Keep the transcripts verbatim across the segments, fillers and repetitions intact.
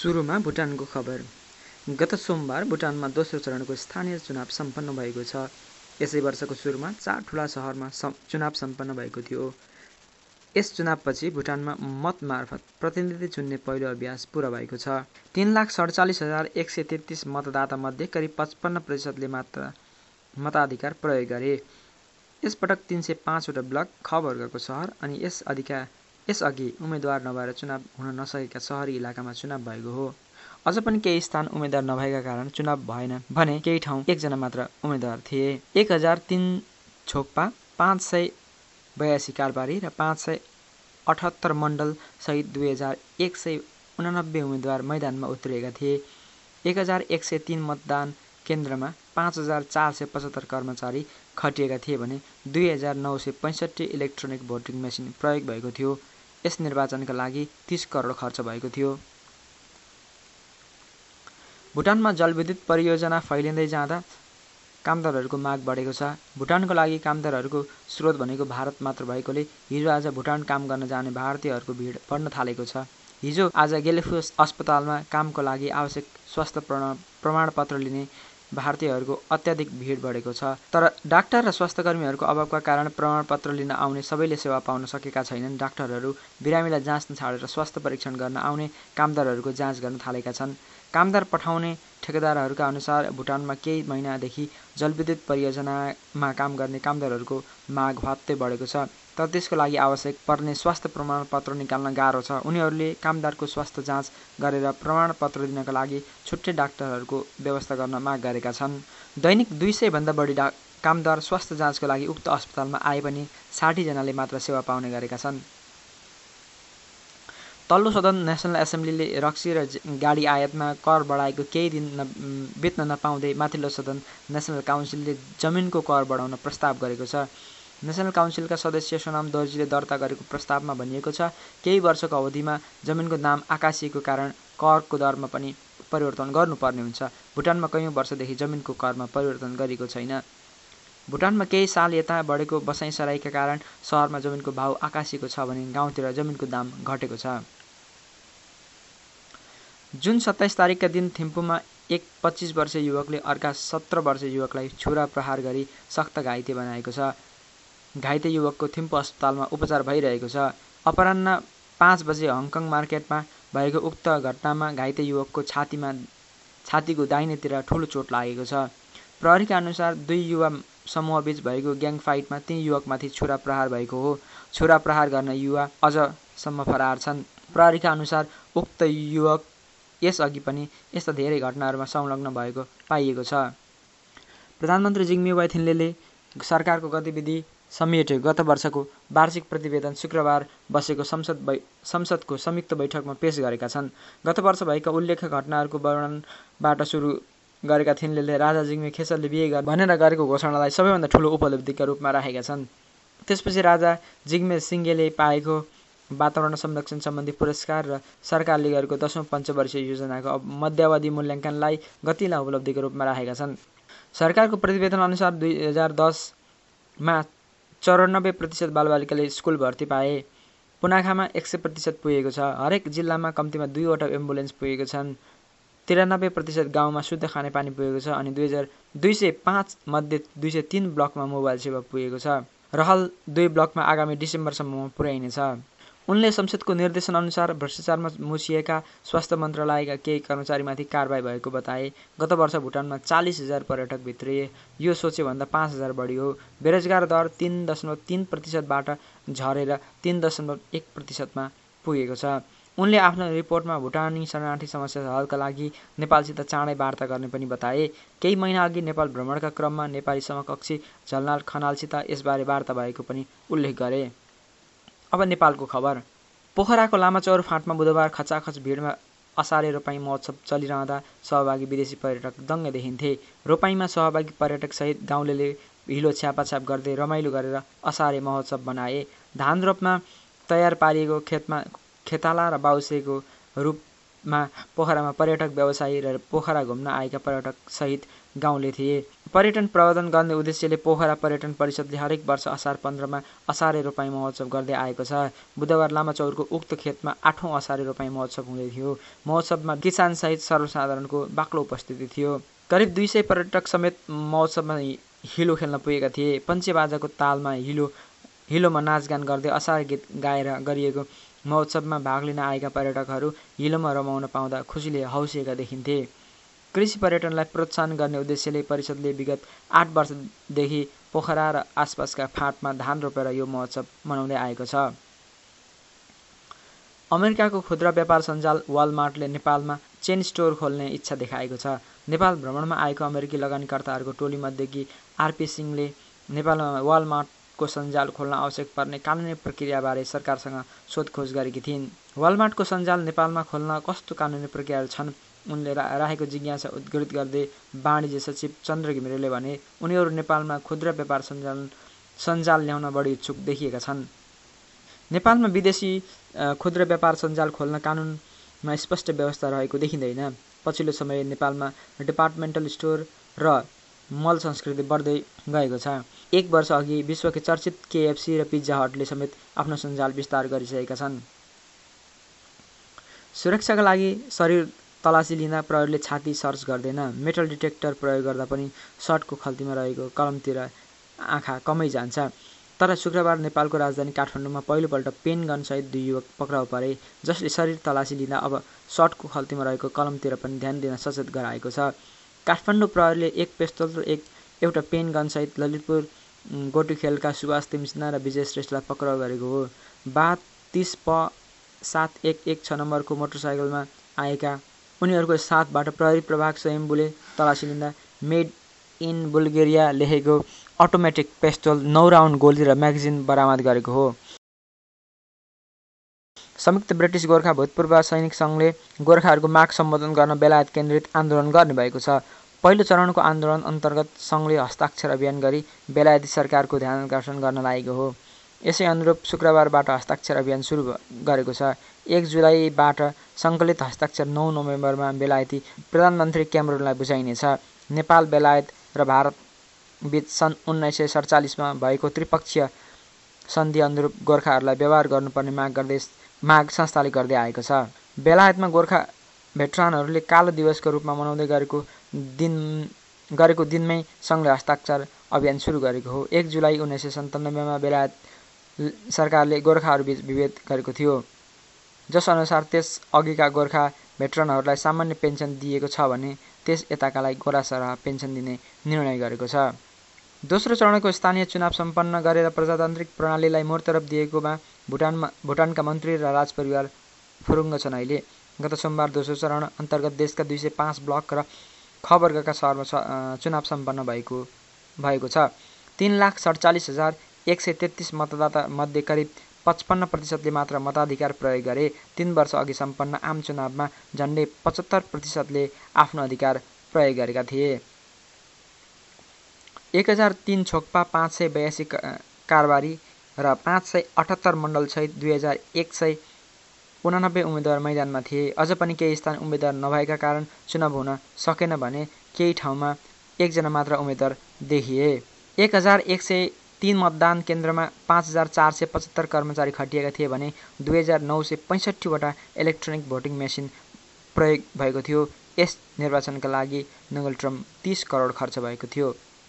सुरुमा भुटानको खबर। गत सोमबार भुटानमा दोस्रो चरणको स्थानीय चुनाव सम्पन्न भएको छ। यसै वर्षको सुरुमा चार ठूला सहरमा चुनाव सम्पन्न भएको थियो। यस चुनावपछि भुटानमा मत मार्फत प्रतिनिधि चुन्ने पहिलो अभ्यास पूरा भएको छ। तीन लाख सडचालिस हजार एक सय तेत्तीस मतदाता मध्ये करिब पचपन्न प्रतिशतले मात्र मताधिकार प्रयोग गरे। यसपटक तीन सय पाँचवटा ब्लक, ख वर्गको सहर अनि यस अधिकार यसअघि उम्मेद्वार नभएर चुनाव हुन नसकेका सहरी इलाकामा चुनाव भएको हो। अझ पनि केही स्थान उम्मेद्वार नभएका कारण चुनाव भएन भने केही ठाउँ एकजना मात्र उम्मेद्वार थिए। एक हजार तीन छोक्पा, पाँच सय बयासी कारबारी र पाँच सय अठहत्तर मण्डल सहित दुई हजार एक सय उनानब्बे उम्मेद्वार मैदानमा उत्रिएका थिए। एक हजार एक सय तीन मतदान केन्द्रमा पाँच हजार चार सय पचहत्तर कर्मचारी खटिएका थिए भने दुई हजार नौ सय पैँसठी इलेक्ट्रोनिक भोटिङ मेसिन प्रयोग भएको थियो। यस निर्वाचनका लागि तीस करोड खर्च भएको थियो। भुटानमा जलविद्युत परियोजना फैलिँदै जाँदा कामदारहरूको माग बढेको छ। भुटानको लागि कामदारहरूको स्रोत भनेको भारत मात्र भएकोले हिजो आज भुटान काम गर्न जाने भारतीयहरूको भिड बढ्न थालेको छ। हिजो आज गेलेफु अस्पतालमा कामको लागि आवश्यक स्वास्थ्य प्रमाणपत्र लिने भारतीयहरूको अत्याधिक भिड बढेको छ। तर डाक्टर र स्वास्थ्यकर्मीहरूको अभावका कारण प्रमाणपत्र लिन आउने सबैले सेवा पाउन सकेका छैनन्। डाक्टरहरू बिरामीलाई जाँच्न छाडेर स्वास्थ्य परीक्षण गर्न आउने कामदारहरूको जाँच गर्न थालेका छन्। कामदार पठाउने ठेकेदारहरूका अनुसार भुटानमा केही महिनादेखि जलविद्युत परियोजनामा काम गर्ने कामदारहरूको माग हत्तै बढेको छ। तर त्यसको लागि आवश्यक पर्ने स्वास्थ्य प्रमाणपत्र निकाल्न गाह्रो छ। उनीहरूले कामदारको स्वास्थ्य जाँच गरेर प्रमाणपत्र दिनका लागि छुट्टै डाक्टरहरूको व्यवस्था गर्न माग गरेका छन्। दैनिक दुई सय भन्दा बढी डा कामदार स्वास्थ्य जाँचको लागि उक्त अस्पतालमा आए पनि साठी जनाले मात्र सेवा पाउने गरेका छन्। तल्लो सदन नेसनल एसेम्ब्लीले रक्सी र गाडी आयातमा कर बढाएको केही दिन बित्न नपाउँदै माथिल्लो सदन नेसनल काउन्सिलले जमिनको कर बढाउन प्रस्ताव गरेको छ। नेसनल काउन्सिलका सदस्य सोनाम दोर्जीले दर्ता गरेको प्रस्तावमा भनिएको छ, केही वर्षको अवधिमा जमिनको दाम आकाशिएको कारण करको दरमा पनि परिवर्तन गर्नुपर्ने हुन्छ। भुटानमा कैयौँ वर्षदेखि जमिनको करमा परिवर्तन गरेको छैन। भुटानमा केही साल यता बढेको बसाइसराईका कारण सहरमा जमिनको भाउ आकाशिएको छ भने गाउँतिर जमिनको दाम घटेको छ। जुन सत्ताइस तारिकका दिन थिम्पूमा एक पच्चिस वर्षीय युवकले अर्का सत्र वर्षीय युवकलाई छुरा प्रहार गरी सख्त घाइते बनाएको छ। घाइते युवकको थिम्पू अस्पतालमा उपचार भइरहेको छ। अपराह्न पाँच बजे हङकङ मार्केटमा भएको उक्त घटनामा घाइते युवकको छातीमा छातीको दाहिनेतिर ठूलो चोट लागेको छ। प्रहरीका अनुसार दुई युवा समूहबीच भएको ग्याङ फाइटमा तीन युवकमाथि छुरा प्रहार भएको हो। छुरा प्रहार गर्न युवा अझसम्म फरार छन्। प्रहरीका अनुसार उक्त युवक यसअघि पनि यस्ता धेरै घटनाहरूमा संलग्न भएको पाइएको छ। प्रधानमन्त्री जिग्मे थिन्लेले सरकारको गतिविधि समेट्यो। गत वर्षको वार्षिक प्रतिवेदन शुक्रबार बसेको संसद बै संसदको संयुक्त बैठकमा पेश गरेका छन्। गत वर्ष भएका उल्लेख्य घटनाहरूको वर्णनबाट सुरु गरेका थिन्लेले राजा जिग्मे खेसरले बिहे गर भनेर गरेको घोषणालाई सबैभन्दा ठूलो उपलब्धिका रूपमा राखेका छन्। त्यसपछि राजा जिग्मे सिङ्गेले पाएको वातावरण संरक्षण सम्बन्धी पुरस्कार र सरकारले गरेको दशौं पञ्चवर्षीय योजनाको मध्यावधि मूल्याङ्कनलाई गतिला उपलब्धिको रूपमा राखेका छन्। सरकारको प्रतिवेदन अनुसार दुई हजार दसमा चौरानब्बे प्रतिशत बालबालिकाले स्कुल भर्ती पाए। पुनाखामा एक सय प्रतिशत पुगेको छ। हरेक जिल्लामा कम्तीमा दुईवटा एम्बुलेन्स पुगेको छन्। तिरानब्बे प्रतिशत गाउँमा शुद्ध खानेपानी पुगेको छ अनि दुई हजार दुई सय पाँच मध्ये दुई सय तीन ब्लकमा मोबाइल सेवा पुगेको छ। रहल दुई ब्लकमा आगामी डिसेम्बरसम्ममा पुर्याइनेछ। उनले संसदको निर्देशन अनुसार भ्रष्टाचारमा मुछिएका स्वास्थ्य मन्त्रालयका केही कर्मचारीमाथि कारबाही भएको बताए। गत वर्ष भुटानमा चालिस हजार पर्यटक भित्रिए। यो सोचेभन्दा पाँच हजार बढी हो। बेरोजगार दर तीन दशमलव तीन प्रतिशतबाट झरेर तीन दशमलव एक प्रतिशतमा पुगेको छ। उनले आफ्नो रिपोर्टमा भुटानी शरणार्थी समस्या हलका लागि नेपालसित चाँडै वार्ता गर्ने पनि बताए। केही महिना अघि नेपाल भ्रमणका क्रममा नेपाली समकक्षी झलनाथ खनालसित यसबारे वार्ता भएको पनि उल्लेख गरे। अब नेपालको खबर। पोखराको लामाचौर फाँटमा बुधबार खचाखच भिडमा असारे रोपाइँ महोत्सव चलिरहँदा सहभागी विदेशी पर्यटक दङ्ग देखिन्थे। रोपाइँमा सहभागी पर्यटकसहित गाउँलेले हिलो छ्यापाछ्याप गर्दै रमाइलो गरेर असारे महोत्सव बनाए। धान रोपमा तयार पारिएको खेतमा खेताला र बाउसेको रूप मा पोखरामा पर्यटक व्यवसायी र पोखरा घुम्न आएका पर्यटक सहित गाउँले थिए। पर्यटन प्रवर्धन गर्ने उद्देश्यले पोखरा पर्यटन परिषदले हरेक वर्ष असार पन्ध्रमा असारे रोपाइँ महोत्सव गर्दै आएको छ। बुधबार लामाचौरको उक्त खेतमा आठौँ असारे रोपाइँ महोत्सव हुँदै थियो। महोत्सवमा किसान सहित सर्वसाधारणको बाक्लो उपस्थिति थियो। करिब दुई सय पर्यटक समेत महोत्सवमा हिलो खेल्न पुगेका थिए। पञ्चेबाजाको तालमा हिलो हिलोमा नाचगान गर्दै असार गीत गाएर गरिएको महोत्सवमा भाग लिन आएका पर्यटकहरू हिलोमा रमाउन पाउँदा खुसीले हौसिएका देखिन्थे। कृषि पर्यटनलाई प्रोत्साहन गर्ने उद्देश्यले परिषदले विगत आठ वर्षदेखि पोखरा र आसपासका फाँटमा धान रोपेर यो महोत्सव मनाउँदै आएको छ। अमेरिकाको खुद्रा व्यापार सञ्जाल वालमार्टले नेपालमा चेन स्टोर खोल्ने इच्छा देखाएको छ। नेपाल भ्रमणमा आएको अमेरिकी लगानीकर्ताहरूको टोलीमध्येकी आरपी सिंहले नेपालमा वालमार्टको सञ्जाल खोल्न आवश्यक पर्ने कानुनी प्रक्रियाबारे सरकारसँग सोधखोज गरेकी थिइन्। वालमार्टको सञ्जाल नेपालमा खोल्न कस्तो कानुनी प्रक्रियाहरू छन् उनले राखेको जिज्ञासा उद्घाटित गर्दै वाणिज्य सचिव चन्द्र घिमिरेले भने उनीहरू नेपालमा खुद्रा व्यापार सञ्जाल सञ्जाल ल्याउन बढी इच्छुक देखिएका छन्। नेपालमा विदेशी खुद्रा व्यापार सञ्जाल खोल्न कानुनमा स्पष्ट व्यवस्था रहेको देखिँदैन। पछिल्लो समय नेपालमा डिपार्टमेन्टल स्टोर र मल संस्कृति बढ्दै गएको छ। एक वर्ष अघि विश्वकै चर्चित केएफसी र पिज्जा हटले समेत आफ्नो सञ्जाल विस्तार गरिसकेका छन्। सुरक्षाका लागि शरीर तलासी लिँदा प्रहरीले छाती सर्च गर्दैन। मेटल डिटेक्टर प्रयोग गर्दा पनि सर्टको खल्तीमा रहेको कलमतिर आँखा कमै जान्छ। तर शुक्रबार नेपालको राजधानी काठमाडौँमा पहिलोपल्ट पेन गनसहित दुई युवक पक्राउ परे, जसले शरीर तलासी लिँदा अब सर्टको खल्तीमा रहेको कलमतिर पनि ध्यान दिन सचेत गराएको छ। काठमाडौँ प्रहरीले एक पिस्तोल र एक एउटा पेन गनसहित ललितपुर गोटीखेलका सुभाष तिमसिना र विजय श्रेष्ठलाई पक्राउ गरेको हो। बा तीस प सात एक एक छ नम्बरको मोटरसाइकलमा आएका उनीहरूको साथबाट प्रहरी प्रभाग स्वयम्बुले तलासी लिँदा मेड इन बुल्गेरिया लेखेको अटोमेटिक पिस्तोल, नौ राउन्ड गोली र म्यागजिन बरामद गरेको हो। संयुक्त ब्रिटिस गोर्खा भूतपूर्व सैनिक सङ्घले गोर्खाहरूको माग सम्बोधन गर्न बेलायत केन्द्रित आन्दोलन गर्ने भएको छ। पहिलो चरणको आन्दोलन अन्तर्गत सङ्घले हस्ताक्षर अभियान गरी बेलायती सरकारको ध्यान आकर्षण गर्न लागेको हो। यसै अनुरूप शुक्रबारबाट हस्ताक्षर अभियान सुरु गरेको छ। एक जुलाईबाट सङ्कलित हस्ताक्षर नौ नोभेम्बरमा बेलायती प्रधानमन्त्री क्यामरूनलाई बुझाइनेछ। नेपाल, बेलायत र भारत बीच सन् उन्नाइस सय सडचालिसमा भएको त्रिपक्षीय सन्धि अनुरूप गोर्खाहरूलाई व्यवहार गर्नुपर्ने माग गर्दै माग संस्थाले गर्दै आएको छ। बेलायतमा गोर्खा भेटरानहरूले कालो दिवसको रूपमा मनाउँदै गरेको दिन गरेको दिनमै सङ्घले हस्ताक्षर अभियान सुरु गरेको हो। एक जुलाई उन्नाइस सय सन्तानब्बेमा बेलायत सरकारले गोर्खाहरूबीच विभेद गरेको थियो, जस अनुसार त्यस अघिका गोर्खा भेटरनहरूलाई सामान्य पेन्सन दिएको छ भने त्यस यताकालाई गोरा सरह पेन्सन दिने निर्णय गरेको छ। दोस्रो चरणको स्थानीय चुनाव सम्पन्न गरेर प्रजातान्त्रिक प्रणालीलाई मोडतरफ दिएकोमा भुटानमा भुटानका मन्त्री र राजपरिवार फुरुङ्ग छन्। अहिले गत सोमबार दोस्रो चरण अन्तर्गत देशका दुई सय पाँच ब्लक र ख वर्गका सहरमा चुनाव सम्पन्न भएको भएको छ। तीन लाख सडचालिस हजार एक सय तेत्तिस मतदाता मध्ये करिब पचपन्न प्रतिशतले मात्र मताधिकार प्रयोग गरे। तीन वर्ष अघि सम्पन्न आम चुनावमा झन्डै पचहत्तर प्रतिशतले आफ्नो अधिकार प्रयोग गरेका थिए। एक हजार तीन छोक्पा, पाँच सय बयासी कारबारी र पाँच सय अठहत्तर मण्डलसहित दुई हजार एक सय उनानब्बे उम्मेद्वार मैदानमा थिए। अझ पनि केही स्थान उम्मेद्वार नभएका कारण चुनाव हुन सकेन भने केही ठाउँमा एकजना मात्र उम्मेद्वार देखिए। एक हजार एक सय तीन मतदान केन्द्रमा पाँच हजार चार सय पचहत्तर कर्मचारी खटिएका थिए भने दुई हजार नौ सय पैँसठीवटा इलेक्ट्रोनिक भोटिङ मेसिन प्रयोग भएको थियो। यस निर्वाचनका लागि नगलट्रम तीस करोड खर्च भएको थियो।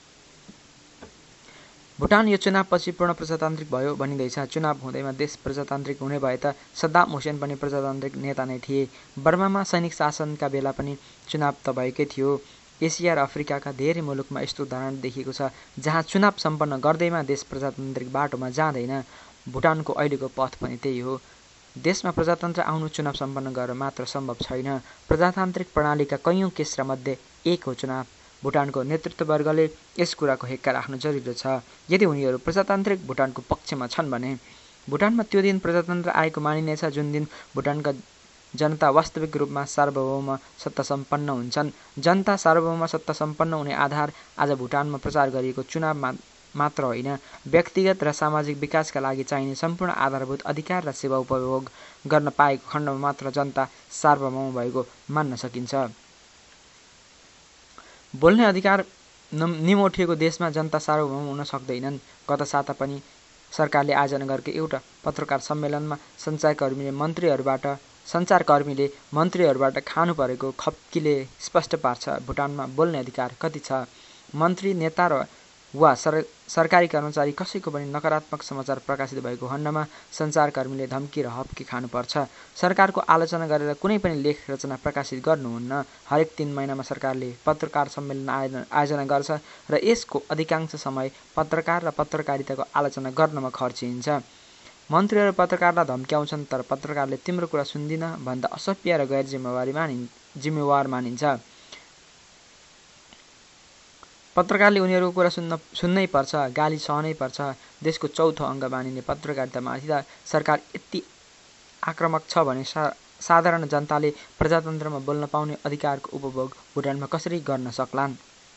भुटान यो चुनावपछि पूर्ण प्रजातान्त्रिक भयो भनिँदैछ। चुनाव हुँदैमा देश प्रजातान्त्रिक हुने भए त सद्दाम हुसेन पनि प्रजातान्त्रिक नेता नै थिए। बर्मामा सैनिक शासनका बेला पनि चुनाव त भएकै थियो। एसिया र अफ्रिकाका धेरै मुलुकमा यस्तो उदाहरण देखिएको छ जहाँ चुनाव सम्पन्न गर्दैमा देश प्रजातान्त्रिक बाटोमा जाँदैन। भुटानको अहिलेको पथ पनि त्यही हो। देशमा प्रजातन्त्र आउनु चुनाव सम्पन्न गरेर मात्र सम्भव छैन। प्रजातान्त्रिक प्रणालीका कैयौँ केन्द्रमध्ये एक हो चुनाव। भुटानको नेतृत्ववर्गले यस कुराको हेक्का राख्नु जरुरी छ यदि उनीहरू प्रजातान्त्रिक भुटानको पक्षमा छन् भने। भुटानमा त्यो दिन प्रजातन्त्र आएको मानिनेछ जुन दिन भुटानका जनता वास्तविक रूपमा सार्वभौम सत्ता सम्पन्न हुन्छन्। जनता सार्वभौम सत्ता सम्पन्न हुने आधार आज भुटानमा प्रचार गरिएको चुनाव मात्र होइन, व्यक्तिगत र सामाजिक विकासका लागि चाहिने सम्पूर्ण आधारभूत अधिकार र सेवा उपभोग गर्न पाएको खण्डमा मात्र जनता सार्वभौम भएको मान्न सकिन्छ। बोल्ने अधिकार निमोठिएको देशमा जनता सार्वभौम हुन सक्दैनन्। गत साता पनि सरकारले आयोजना गरेको एउटा पत्रकार सम्मेलनमा सञ्चारकर्मीले मन्त्रीहरूबाट सञ्चारकर्मीले मन्त्रीहरूबाट खानु परेको खप्कीले स्पष्ट पार्छ। भुटानमा बोल्ने अधिकार कति छ? मन्त्री, नेता र वा सर सरकारी कर्मचारी कसैको पनि नकारात्मक समाचार प्रकाशित भएको खण्डमा सञ्चारकर्मीले धम्की र हप्की खानुपर्छ। सरकारको आलोचना गरेर कुनै पनि लेख रचना प्रकाशित गर्नुहुन्न। हरेक तीन महिनामा सरकारले पत्रकार सम्मेलन आयोजना आयोजना गर्छ र यसको अधिकांश समय पत्रकार र पत्रकारिताको आलोचना गर्नमा खर्चिन्छ। मन्त्रीहरू पत्रकारलाई धम्क्याउँछन्, तर पत्रकारले तिम्रो कुरा सुन्दिन भन्दा असभ्य र गैर जिम्मेवारी मानिन् जिम्मेवार मानिन्छ। पत्रकारले उनीहरूको कुरा सुन्न सुन्नै पर्छ, गाली सहनै पर्छ। देशको चौथो अङ्ग मानिने पत्रकारितामाथि त सरकार यति आक्रामक छ भने सा साधारण जनताले प्रजातन्त्रमा बोल्न पाउने अधिकारको उपभोग भुटानमा कसरी गर्न सक्लान्?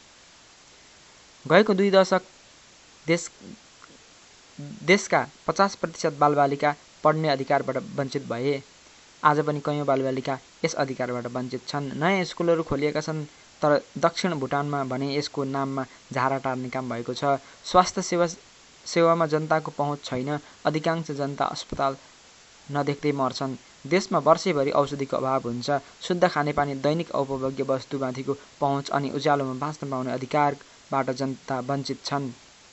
गएको दुई दशक देश देशका पचास प्रतिशत बालबालिका पढ्ने अधिकारबाट वञ्चित भए। आज पनि कैयौँ बालबालिका यस अधिकारबाट वञ्चित छन्। नयाँ स्कुलहरू खोलिएका छन्, तर दक्षिण भुटानमा भने यसको नाममा झारा टार्ने काम भएको छ। स्वास्थ्य सेवा सेवामा जनताको पहुँच छैन। अधिकांश जनता अस्पताल नदेख्दै मर्छन्। देशमा वर्षैभरि औषधिको अभाव हुन्छ। शुद्ध खानेपानी, दैनिक उपभोग्य वस्तुमाथिको पहुँच अनि उज्यालोमा बाँच्न पाउने अधिकारबाट जनता वञ्चित छन्।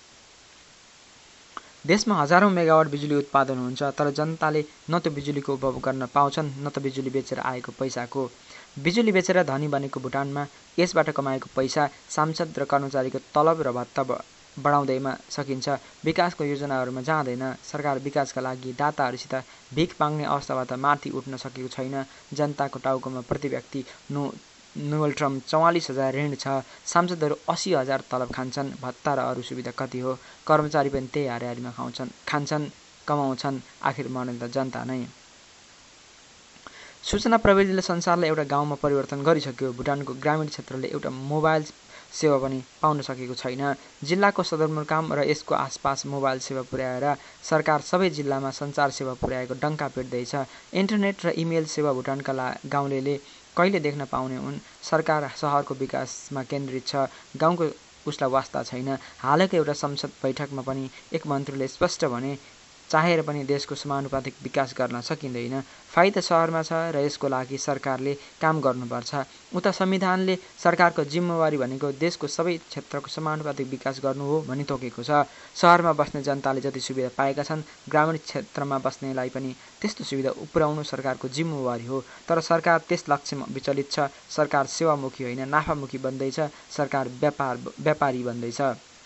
देशमा हजारौँ मेगावाट बिजुली उत्पादन हुन्छ, तर जनताले न त बिजुलीको उपभोग गर्न पाउँछन् न त बिजुली बेचेर आएको पैसाको। बिजुली बेचेर धनी बनेको भुटानमा यसबाट कमाएको पैसा सांसद र कर्मचारीको तलब र भत्ता बढाउँदैमा सकिन्छ, विकासको योजनाहरूमा जाँदैन। सरकार विकासका लागि दाताहरूसित भिख माग्ने अवस्थाबाट माथि उठ्न सकेको छैन। जनताको टाउकोमा प्रति व्यक्ति नु न्यूनतम चौवालिस हजार ऋण छ। सांसदहरू अस्सी हजार तलब खान्छन्। भत्ता र अरू सुविधा कति हो? कर्मचारी पनि त्यही हारिहारीमा खाउँछन् खान्छन् कमाउँछन्। आखिर मर्ने त जनता नै। सूचना प्रविधिले संसारलाई एउटा गाउँमा परिवर्तन गरिसक्यो। भुटानको ग्रामीण क्षेत्रले एउटा मोबाइल सेवा पनि पाउन सकेको छैन। जिल्लाको सदरमुकाम र यसको आसपास मोबाइल सेवा पुर्याएर सरकार सबै जिल्लामा सञ्चार सेवा पुर्याएको डङ्का पिट्दैछ। इन्टरनेट र इमेल सेवा भुटानका ला गाउँलेले कहिले देख्न पाउने हुन्? सरकार सहरको विकासमा केन्द्रित छ, गाउँको उसलाई वास्ता छैन। हालैको एउटा संसद बैठकमा पनि एक मन्त्रीले स्पष्ट भने, चाहेर पनि देशको समानुपातिक विकास गर्न सकिँदैन। फाइदा सहरमा छ र यसको लागि सरकारले काम गर्नुपर्छ। उता संविधानले सरकारको जिम्मेवारी भनेको देशको सबै क्षेत्रको समानुपातिक विकास गर्नु हो भनी तोकेको छ। सहरमा बस्ने जनताले जति सुविधा पाएका छन्, ग्रामीण क्षेत्रमा बस्नेलाई पनि त्यस्तो सुविधा पुर्याउनु सरकारको जिम्मेवारी हो। तर सरकार त्यस लक्ष्यमा विचलित छ। सरकार सेवामुखी होइन, नाफामुखी बन्दैछ। सरकार व्यापार व्यापारी बन्दैछ।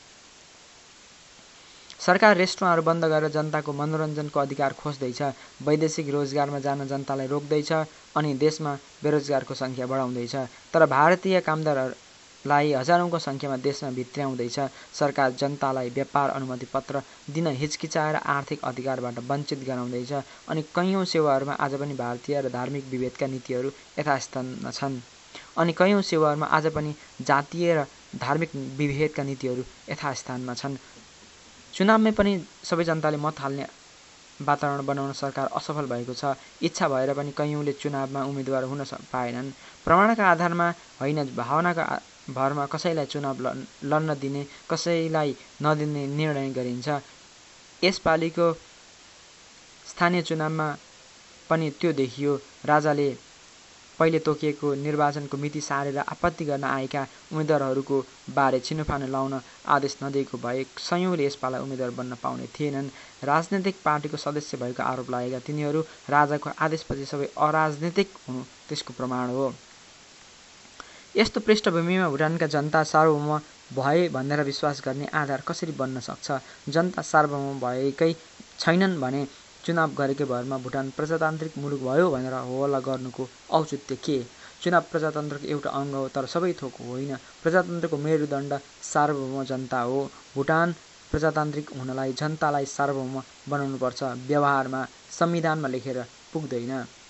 सरकार रेस्टुरेन्टहरू बन्द गरेर जनताको मनोरञ्जनको अधिकार खोज्दैछ। वैदेशिक रोजगारमा जान जनतालाई रोक्दैछ अनि देशमा बेरोजगारको सङ्ख्या बढाउँदैछ। तर भारतीय कामदारलाई हजारौँको सङ्ख्यामा देशमा भित्र्याउँदैछ। सरकार जनतालाई व्यापार अनुमति पत्र दिन हिचकिचाएर आर्थिक अधिकारबाट वञ्चित गराउँदैछ अनि कैयौँ सेवाहरूमा आज पनि भारतीय र धार्मिक विभेदका नीतिहरू यथास्थानमा छन् अनि कैयौँ सेवाहरूमा आज पनि जातीय र धार्मिक विभेदका नीतिहरू यथास्थानमा छन्। चुनावमै पनि सबै जनताले मत हाल्ने वातावरण बनाउन सरकार असफल भएको छ। इच्छा भएर पनि कैयौँले चुनावमा उम्मेदवार हुन पाएनन्। प्रमाणका आधारमा होइन, भावनाका भरमा कसैलाई चुनाव लड्न दिने, कसैलाई नदिने निर्णय गरिन्छ। यसपालिको स्थानीय चुनावमा पनि त्यो देखियो। राजाले पहिले तोकिएको निर्वाचनको मिति सारेर आपत्ति गर्न आएका उम्मेदवारहरूको बारे छिनोफानो लाउन आदेश नदिएको भए सयौँले यसपाला उम्मेदवार बन्न पाउने थिएनन्। राजनैतिक पार्टीको सदस्य भएको आरोप लागेका तिनीहरू राजाको आदेशपछि सबै अराजनीतिक हुनु त्यसको प्रमाण हो। यस्तो पृष्ठभूमिमा भुटानका जनता सार्वभौम भए भनेर विश्वास गर्ने आधार कसरी बन्न सक्छ? जनता सार्वभौम भएकै छैनन् भने चुनाव गरेकै भरमा भुटान प्रजातान्त्रिक मुलुक भयो भनेर होहल्ला गर्नुको औचित्य के? चुनाव प्रजातन्त्रको एउटा अङ्ग हो, तर सबै थोक होइन। प्रजातन्त्रको मेरुदण्ड सार्वभौम जनता हो। भुटान प्रजातान्त्रिक हुनलाई जनतालाई सार्वभौम बनाउनुपर्छ। व्यवहारमा संविधानमा लेखेर पुग्दैन।